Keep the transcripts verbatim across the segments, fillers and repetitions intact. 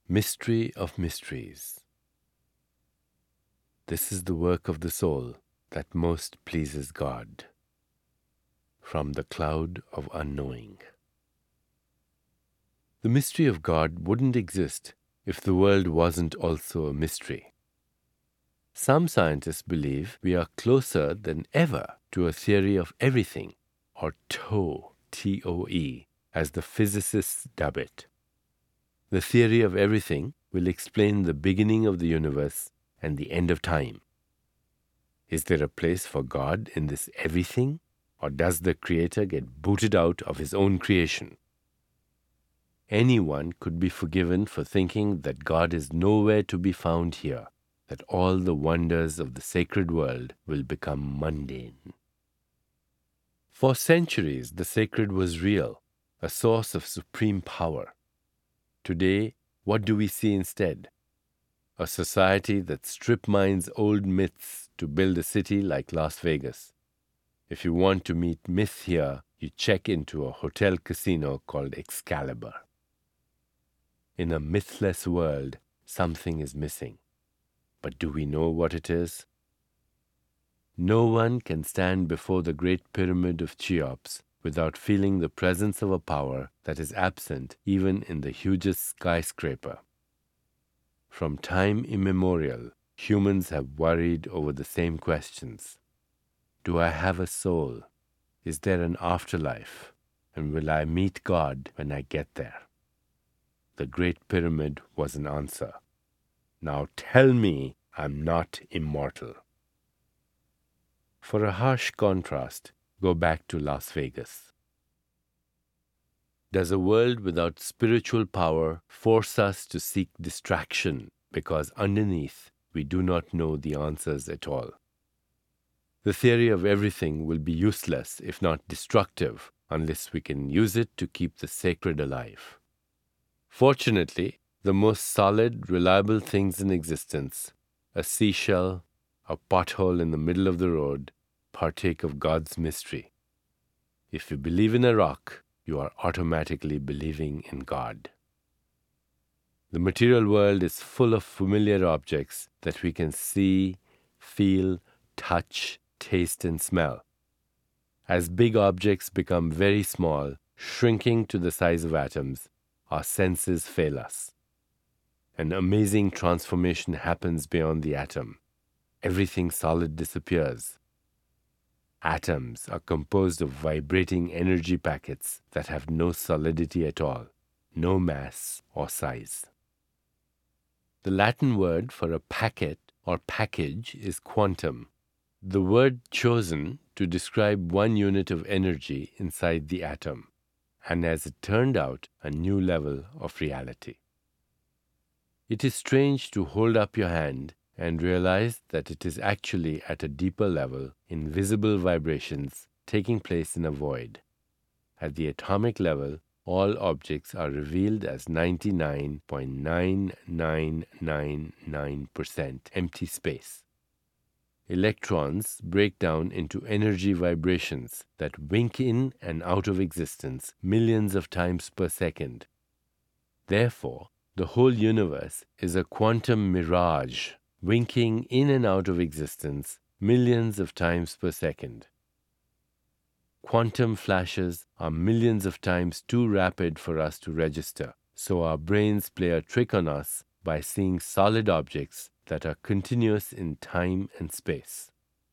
Mystery of mysteries. This is the work of the soul that most pleases God. From the Cloud of Unknowing. The mystery of God wouldn't exist if the world wasn't also a mystery. Some scientists believe we are closer than ever to a theory of everything, or TOE, T O E, as the physicists dub it. The theory of everything will explain the beginning of the universe and the end of time. Is there a place for God in this everything, or does the Creator get booted out of his own creation? Anyone could be forgiven for thinking that God is nowhere to be found here, that all the wonders of the sacred world will become mundane. For centuries, the sacred was real, a source of supreme power. Today, what do we see instead? A society that strip mines old myths to build a city like Las Vegas. If you want to meet myth here, you check into a hotel casino called Excalibur. In a mythless world, something is missing. But do we know what it is? No one can stand before the Great Pyramid of Cheops without feeling the presence of a power that is absent even in the hugest skyscraper. From time immemorial, humans have worried over the same questions. Do I have a soul? Is there an afterlife? And will I meet God when I get there? The Great Pyramid was an answer. Now tell me I'm not immortal. For a harsh contrast, go back to Las Vegas. Does a world without spiritual power force us to seek distraction because underneath we do not know the answers at all? The theory of everything will be useless, if not destructive, unless we can use it to keep the sacred alive. Fortunately, the most solid, reliable things in existence, a seashell, a pothole in the middle of the road, partake of God's mystery. If you believe in a rock, you are automatically believing in God. The material world is full of familiar objects that we can see, feel, touch, taste, and smell. As big objects become very small, shrinking to the size of atoms, our senses fail us. An amazing transformation happens beyond the atom. Everything solid disappears. Atoms are composed of vibrating energy packets that have no solidity at all, no mass or size. The Latin word for a packet or package is quantum, the word chosen to describe one unit of energy inside the atom, and as it turned out, a new level of reality. It is strange to hold up your hand and realize that it is actually at a deeper level, invisible vibrations taking place in a void. At the atomic level, all objects are revealed as ninety-nine point nine nine nine nine percent empty space. Electrons break down into energy vibrations that wink in and out of existence millions of times per second. Therefore, the whole universe is a quantum mirage, winking in and out of existence millions of times per second. Quantum flashes are millions of times too rapid for us to register, so our brains play a trick on us by seeing solid objects that are continuous in time and space.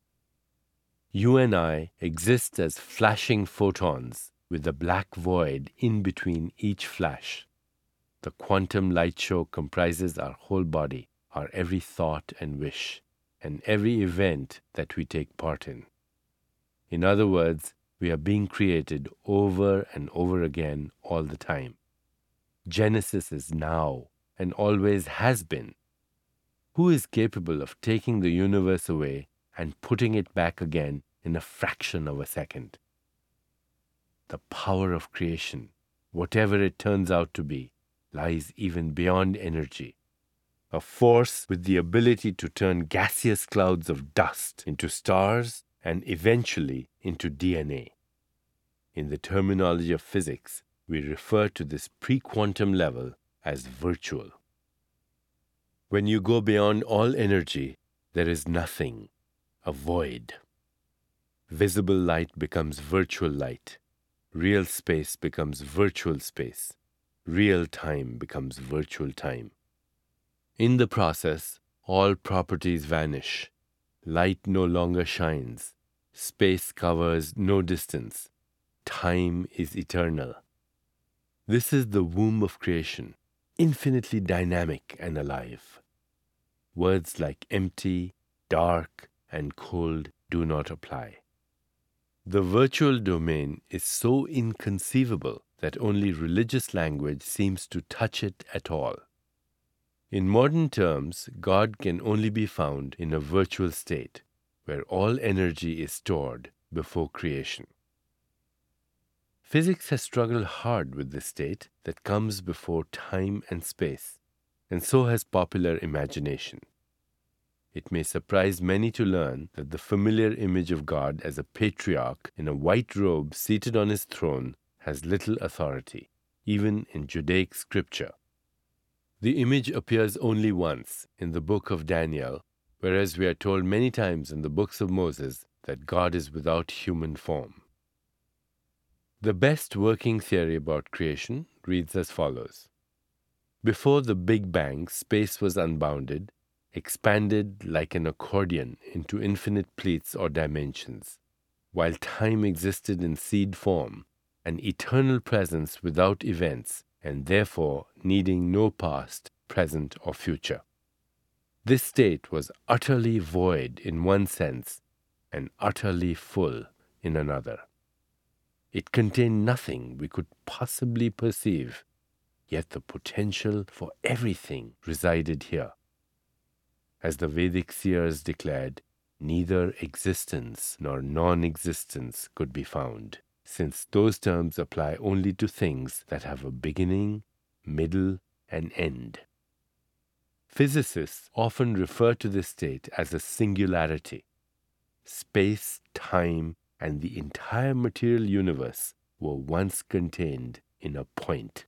You and I exist as flashing photons with a black void in between each flash. The quantum light show comprises our whole body, our every thought and wish, and every event that we take part in. In other words, we are being created over and over again all the time. Genesis is now and always has been. Who is capable of taking the universe away and putting it back again in a fraction of a second? The power of creation, whatever it turns out to be, lies even beyond energy. A force with the ability to turn gaseous clouds of dust into stars and eventually into D N A. In the terminology of physics, we refer to this pre-quantum level as virtual. When you go beyond all energy, there is nothing, a void. Visible light becomes virtual light. Real space becomes virtual space. Real time becomes virtual time. In the process, all properties vanish. Light no longer shines. Space covers no distance. Time is eternal. This is the womb of creation, infinitely dynamic and alive. Words like empty, dark, and cold do not apply. The virtual domain is so inconceivable that only religious language seems to touch it at all. In modern terms, God can only be found in a virtual state, where all energy is stored before creation. Physics has struggled hard with this state that comes before time and space, and so has popular imagination. It may surprise many to learn that the familiar image of God as a patriarch in a white robe seated on his throne has little authority, even in Judaic scripture. The image appears only once in the book of Daniel, whereas we are told many times in the books of Moses that God is without human form. The best working theory about creation reads as follows. Before the Big Bang, space was unbounded, expanded like an accordion into infinite pleats or dimensions, while time existed in seed form, an eternal presence without events, and therefore needing no past, present, or future. This state was utterly void in one sense and utterly full in another. It contained nothing we could possibly perceive, yet the potential for everything resided here. As the Vedic seers declared, neither existence nor non-existence could be found, since those terms apply only to things that have a beginning, middle, and end. Physicists often refer to this state as a singularity. Space, time, and the entire material universe were once contained in a point.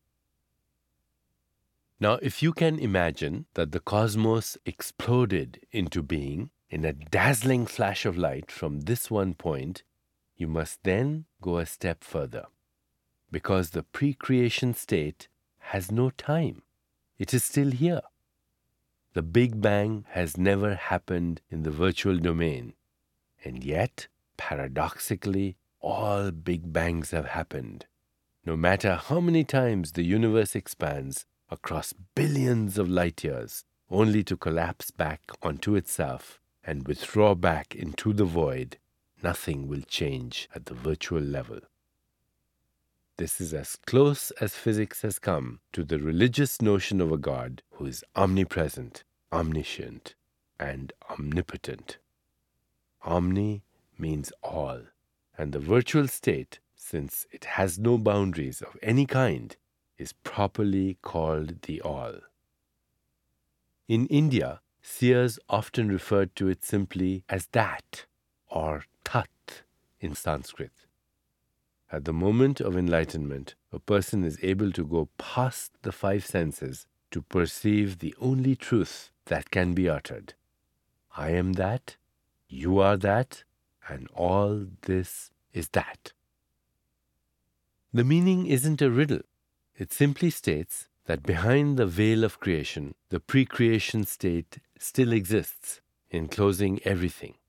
Now, if you can imagine that the cosmos exploded into being in a dazzling flash of light from this one point, you must then go a step further, because the pre-creation state has no time. It is still here. The Big Bang has never happened in the virtual domain, and yet, paradoxically, all Big Bangs have happened. No matter how many times the universe expands across billions of light years, only to collapse back onto itself and withdraw back into the void, nothing will change at the virtual level. This is as close as physics has come to the religious notion of a God who is omnipresent, omniscient, and omnipotent. Omni means all, and the virtual state, since it has no boundaries of any kind, is properly called the All. In India, seers often referred to it simply as that, or Tat in Sanskrit. At the moment of enlightenment, a person is able to go past the five senses to perceive the only truth that can be uttered. I am that, you are that, and all this is that. The meaning isn't a riddle. It simply states that behind the veil of creation, the pre-creation state still exists, enclosing everything.